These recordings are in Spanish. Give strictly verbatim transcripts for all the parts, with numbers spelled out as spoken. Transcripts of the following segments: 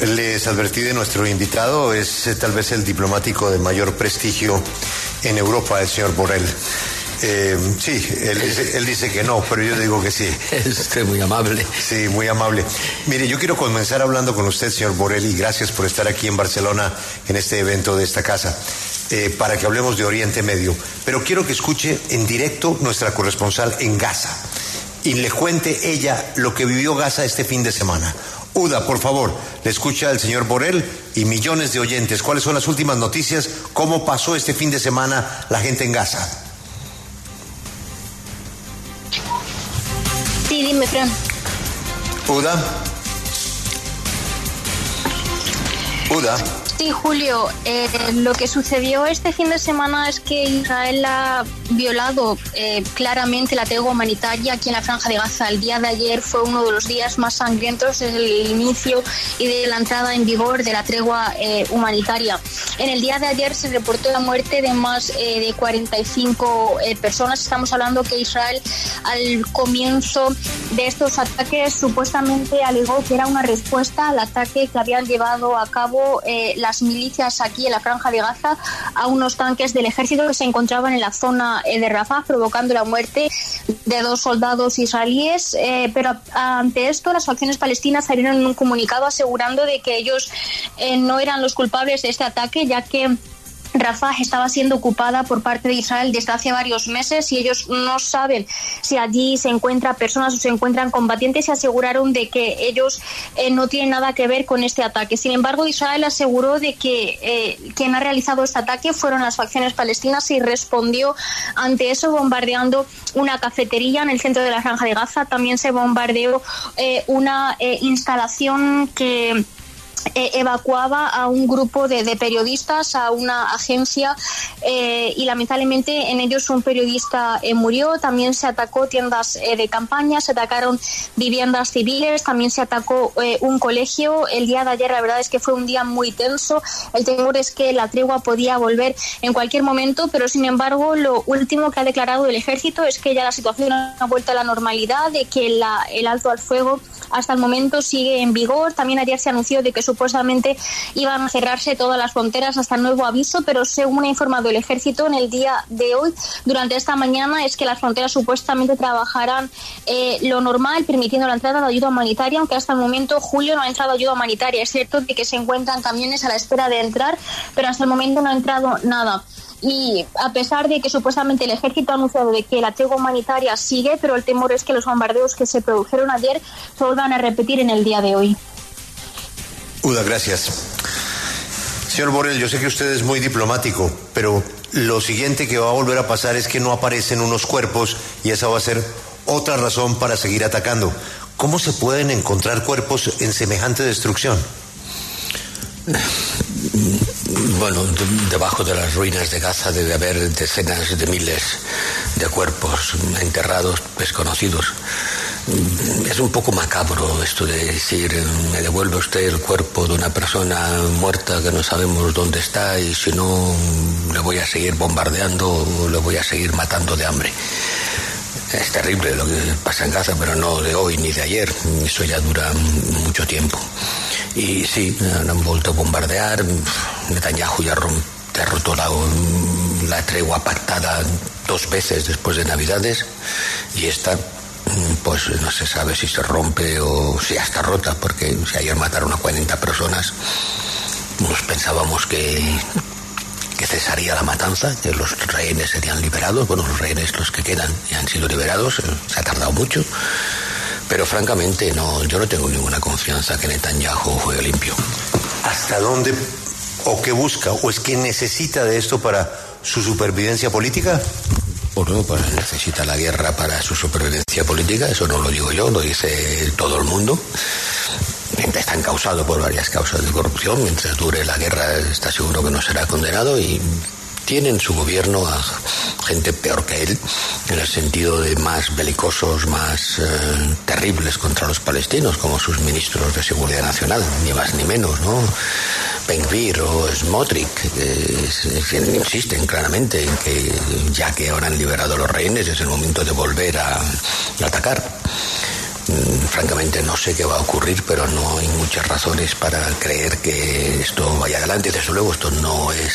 les advertí de nuestro invitado, es eh, tal vez el diplomático de mayor prestigio en Europa, el señor Borrell. Eh, sí, él, él dice que no, pero yo digo que sí. Es usted muy amable. Sí, muy amable. Mire, yo quiero comenzar hablando con usted, señor Borrell, y gracias por estar aquí en Barcelona en este evento de esta casa, eh, para que hablemos de Oriente Medio. Pero quiero que escuche en directo nuestra corresponsal en Gaza y le cuente ella lo que vivió Gaza este fin de semana. Uda, por favor, le escucha al señor Borrell y millones de oyentes. ¿Cuáles son las últimas noticias? ¿Cómo pasó este fin de semana la gente en Gaza? Sí, dime, Fran. Uda. Uda. Sí, Julio, eh, lo que sucedió este fin de semana es que Israel ha violado eh, claramente la tregua humanitaria aquí en la Franja de Gaza. El día de ayer fue uno de los días más sangrientos desde el inicio y de la entrada en vigor de la tregua eh, humanitaria. En el día de ayer se reportó la muerte de más eh, de cuarenta y cinco eh, personas. Estamos hablando que Israel al comienzo de estos ataques supuestamente alegó que era una respuesta al ataque que habían llevado a cabo eh, las milicias aquí en la Franja de Gaza a unos tanques del ejército que se encontraban en la zona de Rafah, provocando la muerte de dos soldados israelíes, eh, pero ante esto las facciones palestinas salieron en un comunicado asegurando de que ellos eh, no eran los culpables de este ataque, ya que Rafah estaba siendo ocupada por parte de Israel desde hace varios meses y ellos no saben si allí se encuentran personas o se encuentran combatientes y aseguraron de que ellos eh, no tienen nada que ver con este ataque. Sin embargo, Israel aseguró de que eh, quien ha realizado este ataque fueron las facciones palestinas y respondió ante eso bombardeando una cafetería en el centro de la Franja de Gaza. También se bombardeó eh, una eh, instalación que Eh, evacuaba a un grupo de, de periodistas a una agencia eh, y lamentablemente en ellos un periodista eh, murió. También se atacó tiendas eh, de campaña, se atacaron viviendas civiles, también se atacó eh, un colegio. El día de ayer la verdad es que fue un día muy tenso. El temor es que la tregua podía volver en cualquier momento, pero sin embargo lo último que ha declarado el ejército es que ya la situación ha vuelto a la normalidad, de que la, el alto al fuego hasta el momento sigue en vigor. También ayer se anunció de que supuestamente iban a cerrarse todas las fronteras hasta nuevo aviso, pero según ha informado el ejército en el día de hoy, durante esta mañana, es que las fronteras supuestamente trabajarán eh, lo normal, permitiendo la entrada de ayuda humanitaria, aunque hasta el momento, Julio, no ha entrado ayuda humanitaria. Es cierto de que se encuentran camiones a la espera de entrar, pero hasta el momento no ha entrado nada. Y a pesar de que supuestamente el ejército ha anunciado de que la tregua humanitaria sigue, pero el temor es que los bombardeos que se produjeron ayer se vuelvan a repetir en el día de hoy. Uda, gracias. Señor Borrell, yo sé que usted es muy diplomático, pero lo siguiente que va a volver a pasar es que no aparecen unos cuerpos y esa va a ser otra razón para seguir atacando. ¿Cómo se pueden encontrar cuerpos en semejante destrucción? Bueno, de, debajo de las ruinas de Gaza debe haber decenas de miles de cuerpos enterrados, desconocidos. Es un poco macabro esto de decir, me devuelve usted el cuerpo de una persona muerta que no sabemos dónde está y si no le voy a seguir bombardeando o le voy a seguir matando de hambre. Es terrible lo que pasa en Gaza, pero no de hoy ni de ayer, eso ya dura mucho tiempo. Y sí, han vuelto a bombardear. Netanyahu ya, rom, ya ha roto la, la tregua pactada dos veces después de Navidades y esta, pues no se sabe si se rompe o si ya está rota, porque si ayer mataron a cuarenta personas, pues pensábamos que, que cesaría la matanza, que los rehenes serían liberados. Bueno, los rehenes, los que quedan, ya han sido liberados, se ha tardado mucho. Pero francamente no, yo no tengo ninguna confianza que Netanyahu juegue limpio. ¿Hasta dónde o qué busca o es que necesita de esto para su supervivencia política? Bueno, pues necesita la guerra para su supervivencia política, eso no lo digo yo, lo dice todo el mundo. Está encausado por varias causas de corrupción. Mientras dure la guerra está seguro que no será condenado y tiene en su gobierno a gente peor que él, en el sentido de más belicosos, más eh, terribles contra los palestinos, como sus ministros de Seguridad Nacional, ni más ni menos, ¿no? Ben Gvir o Smotrich, que es, es, insisten claramente en que ya que ahora han liberado a los rehenes es el momento de volver a, a atacar. Francamente no sé qué va a ocurrir, pero no hay muchas razones para creer que esto vaya adelante. Desde luego esto no es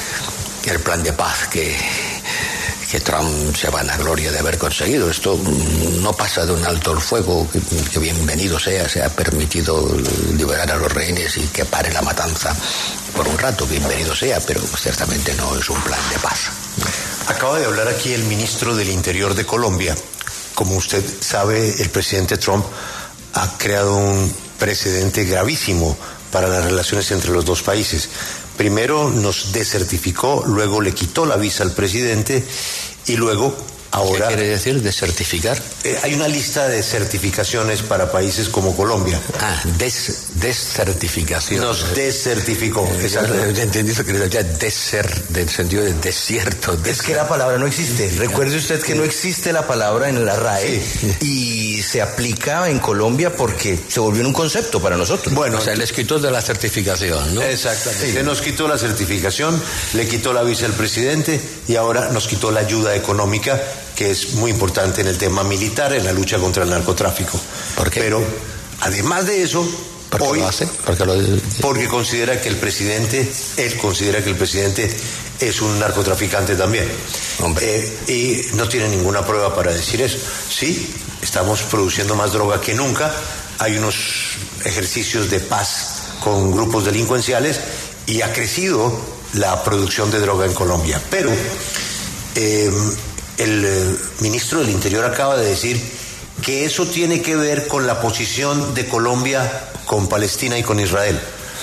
el plan de paz que, que Trump se vanagloria de haber conseguido. Esto no pasa de un alto el fuego, que, que bienvenido sea, se ha permitido liberar a los rehenes y que pare la matanza por un rato, bienvenido sea, pero ciertamente no es un plan de paz. Acaba de hablar aquí el ministro del Interior de Colombia. Como usted sabe, el presidente Trump ha creado un precedente gravísimo para las relaciones entre los dos países. Primero nos desertificó, luego le quitó la visa al presidente y luego ahora... ¿Qué quiere decir desertificar? Eh, hay una lista de certificaciones para países como Colombia. Ah, des, desertificación. Nos desertificó. Eh, Exacto. He entendido que era deser, del sentido de desierto. Deser. Es que la palabra no existe. Recuerde usted que no existe la palabra en la R A E, sí, y se aplica en Colombia porque se volvió en un concepto para nosotros. Bueno, o sea, les quitó de la certificación, ¿no? Exactamente. Sí. Nos quitó la certificación, le quitó la visa al presidente y ahora nos quitó la ayuda económica, que es muy importante en el tema militar, en la lucha contra el narcotráfico. ¿Por qué? Pero además de eso, ¿por qué hoy, lo hace? ¿Por qué lo... porque considera que el presidente, él considera que el presidente es un narcotraficante también. Hombre. Eh, y no tiene ninguna prueba para decir eso. Sí, estamos produciendo más droga que nunca, hay unos ejercicios de paz con grupos delincuenciales y ha crecido la producción de droga en Colombia. Pero eh, el eh, ministro del Interior acaba de decir que eso tiene que ver con la posición de Colombia con Palestina y con Israel.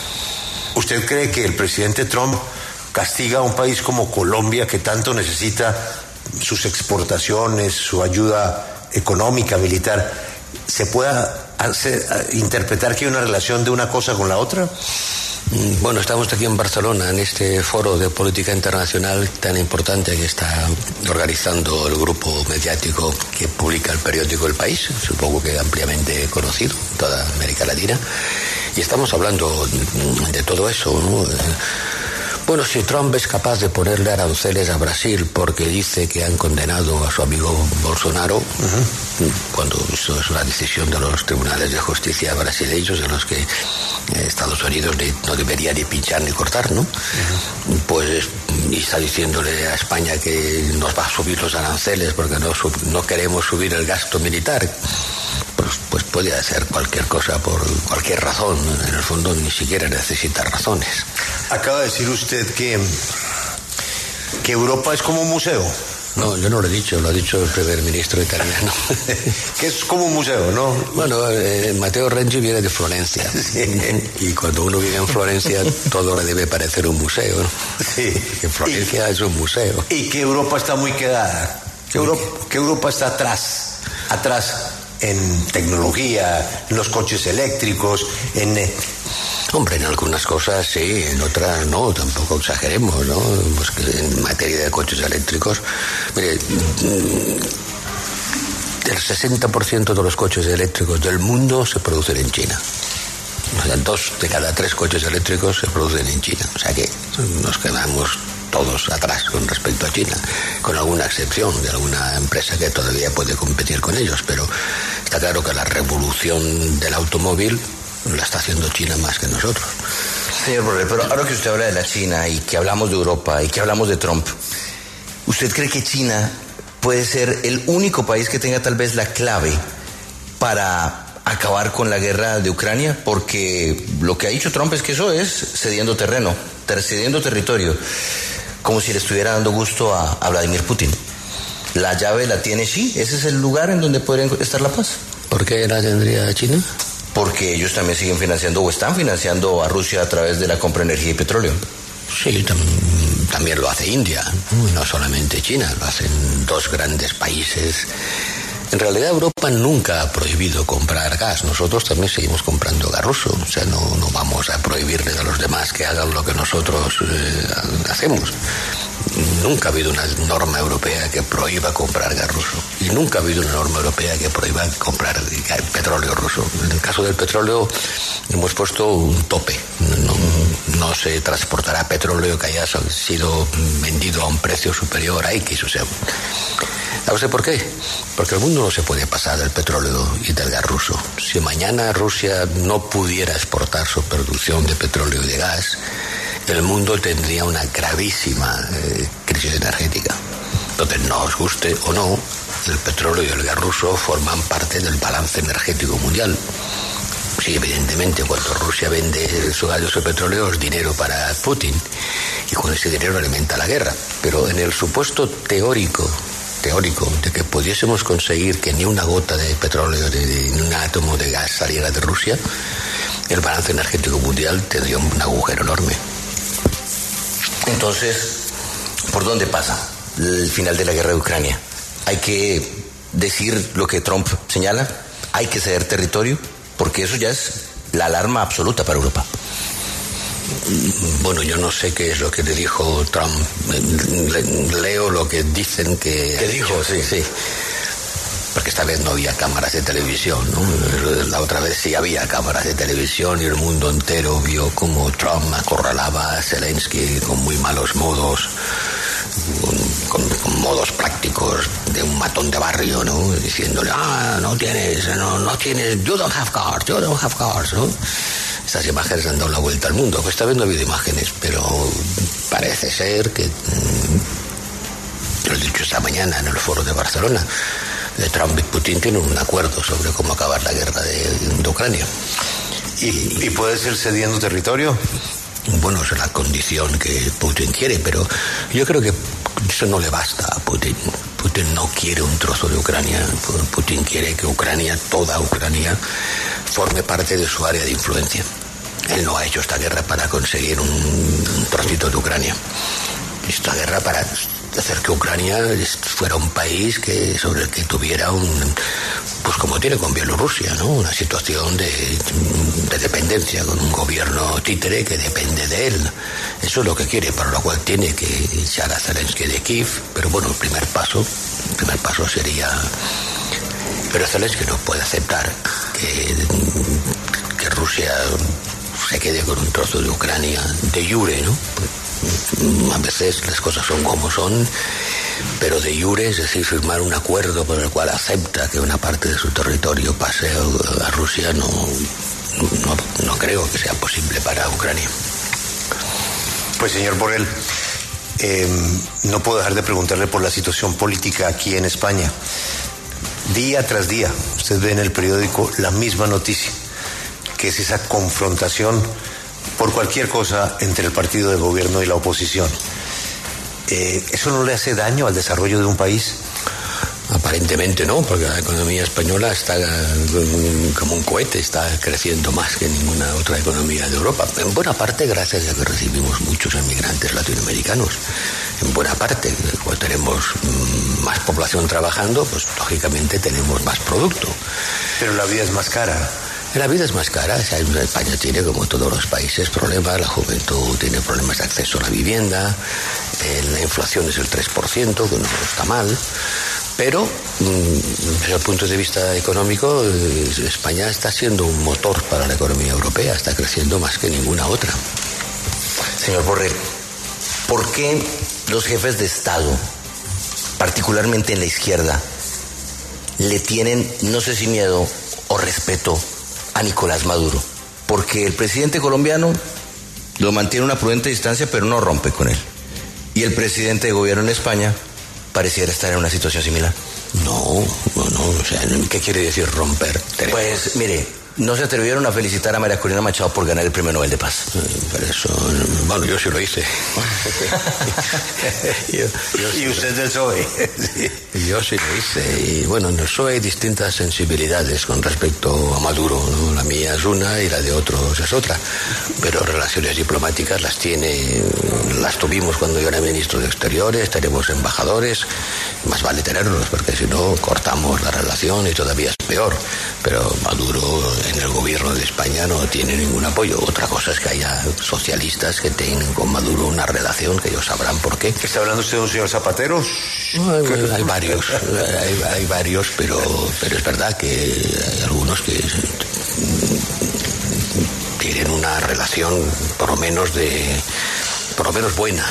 ¿Usted cree que el presidente Trump castiga a un país como Colombia, que tanto necesita sus exportaciones, su ayuda económica, militar, se pueda hacer, interpretar que hay una relación de una cosa con la otra? Bueno, estamos aquí en Barcelona, en este foro de política internacional tan importante que está organizando el grupo mediático que publica el periódico El País, supongo que ampliamente conocido en toda América Latina, y estamos hablando de todo eso, ¿no? Bueno, si Trump es capaz de ponerle aranceles a Brasil porque dice que han condenado a su amigo Bolsonaro, uh-huh. cuando eso es una decisión de los tribunales de justicia brasileños en los que eh, Estados Unidos ni, no debería ni pinchar ni cortar, ¿no? Uh-huh. Pues, y está diciéndole a España que nos va a subir los aranceles porque no, sub, no queremos subir el gasto militar. Pues, pues puede hacer cualquier cosa por cualquier razón. En el fondo ni siquiera necesita razones. Acaba de decir usted que, que Europa es como un museo. No, yo no lo he dicho, lo ha dicho el primer ministro italiano. Que es como un museo, ¿no? Bueno, eh, Matteo Renzi viene de Florencia. Sí. Y cuando uno vive en Florencia, todo le debe parecer un museo, ¿no? Sí. Que Florencia y, es un museo. Y que Europa está muy quedada. Que Europa, que Europa está atrás, atrás en tecnología, en los coches eléctricos, en... Eh, Hombre, en algunas cosas sí, en otras no, tampoco exageremos, ¿no? Pues que en materia de coches eléctricos, mire, el sesenta por ciento de los coches eléctricos del mundo se producen en China. O sea, dos de cada tres coches eléctricos se producen en China. O sea que nos quedamos todos atrás con respecto a China, con alguna excepción de alguna empresa que todavía puede competir con ellos, pero está claro que la revolución del automóvil la está haciendo China más que nosotros. Señor Borrell, pero ahora que usted habla de la China y que hablamos de Europa y que hablamos de Trump, ¿usted cree que China puede ser el único país que tenga tal vez la clave para acabar con la guerra de Ucrania? Porque lo que ha dicho Trump es que eso es cediendo terreno, cediendo territorio, como si le estuviera dando gusto a, a Vladimir Putin. La llave la tiene Xi, ese es el lugar en donde podría estar la paz. ¿Por qué la tendría China? Porque ellos también siguen financiando o están financiando a Rusia a través de la compra de energía y petróleo. Sí, tam también lo hace India, no solamente China, lo hacen dos grandes países. En realidad Europa nunca ha prohibido comprar gas, nosotros también seguimos comprando gas ruso, o sea, no, no vamos a prohibirles a los demás que hagan lo que nosotros eh, hacemos. Nunca ha habido una norma europea que prohíba comprar gas ruso y nunca ha habido una norma europea que prohíba comprar petróleo ruso. En el caso del petróleo hemos puesto un tope, no, no se transportará petróleo que haya sido vendido a un precio superior a X. O sea, ¿sabe por qué? Porque el mundo no se puede pasar del petróleo y del gas ruso. Si mañana Rusia no pudiera exportar su producción de petróleo y de gas, el mundo tendría una gravísima eh, crisis energética. Entonces, no os guste o no, el petróleo y el gas ruso forman parte del balance energético mundial. Sí, evidentemente, cuando Rusia vende su gas y su petróleo es dinero para Putin, y con ese dinero alimenta la guerra. Pero en el supuesto teórico, teórico de que pudiésemos conseguir que ni una gota de petróleo ni un átomo de gas saliera de Rusia, el balance energético mundial tendría un agujero enorme. Entonces, ¿por dónde pasa el final de la guerra de Ucrania? ¿Hay que decir lo que Trump señala? ¿Hay que ceder territorio? Porque eso ya es la alarma absoluta para Europa. Bueno, yo no sé qué es lo que le dijo Trump. Le, leo lo que dicen que... ¿Qué dijo? Sí, sí. Porque esta vez no había cámaras de televisión, ¿no? La otra vez sí había cámaras de televisión y el mundo entero vio cómo Trump acorralaba a Zelensky con muy malos modos, con, con, con modos prácticos de un matón de barrio, ¿no? Diciéndole, ah, no tienes, no, no tienes, you don't have cars, you don't have cars, ¿no? Estas imágenes han dado la vuelta al mundo. Pues esta vez no ha habido imágenes, pero parece ser que, lo he dicho esta mañana en el foro de Barcelona, de Trump y Putin tienen un acuerdo sobre cómo acabar la guerra de, de Ucrania. ¿Y, ¿Y puede ser cediendo territorio? Bueno, esa es la condición que Putin quiere, pero yo creo que eso no le basta a Putin. Putin no quiere un trozo de Ucrania. Putin quiere que Ucrania, toda Ucrania, forme parte de su área de influencia. Él no ha hecho esta guerra para conseguir un, un trocito de Ucrania. Esta guerra para hacer que Ucrania fuera un país que sobre el que tuviera un, pues como tiene con Bielorrusia, ¿no? Una situación de, de dependencia, con un gobierno títere que depende de él. Eso es lo que quiere, para lo cual tiene que echar a Zelensky de Kiev. Pero bueno, el primer paso, el primer paso sería... Pero Zelensky no puede aceptar que, que Rusia se quede con un trozo de Ucrania de jure, ¿no? A veces las cosas son como son, pero de jure, es decir, firmar un acuerdo por el cual acepta que una parte de su territorio pase a, a Rusia, no, no, no creo que sea posible para Ucrania. Pues señor Borrell, eh, no puedo dejar de preguntarle por la situación política aquí en España. Día tras día, usted ve en el periódico la misma noticia, que es esa confrontación por cualquier cosa entre el partido de gobierno y la oposición. Eh, ¿Eso no le hace daño al desarrollo de un país? Aparentemente no, porque la economía española está como un cohete, está creciendo más que ninguna otra economía de Europa. En buena parte gracias a que recibimos muchos emigrantes latinoamericanos. En buena parte, como tenemos más población trabajando, pues lógicamente tenemos más producto. Pero la vida es más cara. La vida es más cara. España tiene, como todos los países, problemas. La juventud tiene problemas de acceso a la vivienda. Eh, la inflación es el tres por ciento, que no está mal. Pero, desde el punto de vista económico, eh, España está siendo un motor para la economía europea. Está creciendo más que ninguna otra. Señor Borrell, ¿por qué los jefes de Estado, particularmente en la izquierda, le tienen, no sé si miedo o respeto, a Nicolás Maduro? Porque el presidente colombiano lo mantiene a una prudente distancia, pero no rompe con él. Y el presidente de gobierno en España pareciera estar en una situación similar. No, no, no, o sea, ¿qué quiere decir romper? Pues, mire, no se atrevieron a felicitar a María Corina Machado por ganar el Premio Nobel de Paz. Pero eso, bueno, yo sí lo hice. yo, yo y usted del P S O E. Yo sí lo hice. Y bueno, en el P S O E hay distintas sensibilidades con respecto a Maduro, ¿no? La mía es una y la de otros es otra. Pero relaciones diplomáticas las tiene, las tuvimos cuando yo era ministro de Exteriores, tenemos embajadores. Más vale tenerlos, porque si no cortamos la relación y todavía es peor. Pero Maduro en el gobierno de España no tiene ningún apoyo. Otra cosa es que haya socialistas que tengan con Maduro una relación que ellos sabrán por qué. ¿Está hablando usted de un señor Zapatero? No, hay, hay varios, hay, hay varios, pero, pero es verdad que hay algunos que tienen una relación por lo menos de por lo menos buena.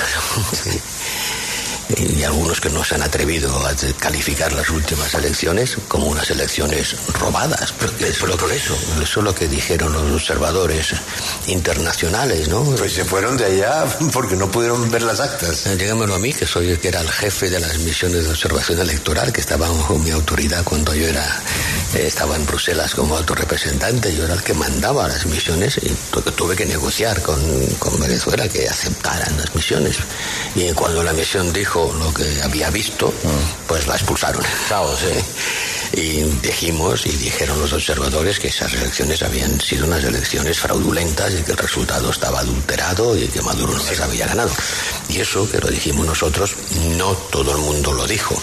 Y algunos que no se han atrevido a calificar las últimas elecciones como unas elecciones robadas, porque es lo que, eso, eso es lo que dijeron los observadores internacionales, ¿no? Pues se fueron de allá porque no pudieron ver las actas. Dígamelo a mí, que soy que era el jefe de las misiones de observación electoral, que estaba bajo mi autoridad cuando yo era eh, estaba en Bruselas como alto representante. Yo era el que mandaba las misiones y tuve que negociar con, con Venezuela que aceptaran las misiones. Y cuando la misión dijo lo que había visto, pues la expulsaron. Claro, sí. Y dijimos, y dijeron los observadores, que esas elecciones habían sido unas elecciones fraudulentas y que el resultado estaba adulterado y que Maduro no las había ganado. Y eso, que lo dijimos nosotros, no todo el mundo lo dijo.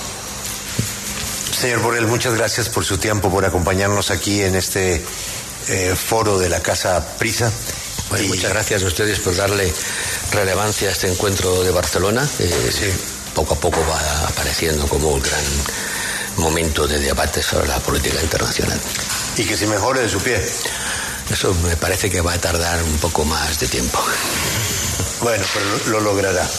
Señor Borrell, muchas gracias por su tiempo, por acompañarnos aquí en este eh, foro de la Casa Prisa. Bueno, y... muchas gracias a ustedes por darle relevancia a este encuentro de Barcelona, que sí, poco a poco va apareciendo como un gran momento de debate sobre la política internacional. Y que se mejore de su pie. Eso me parece que va a tardar un poco más de tiempo. Bueno, pero lo, lo logrará.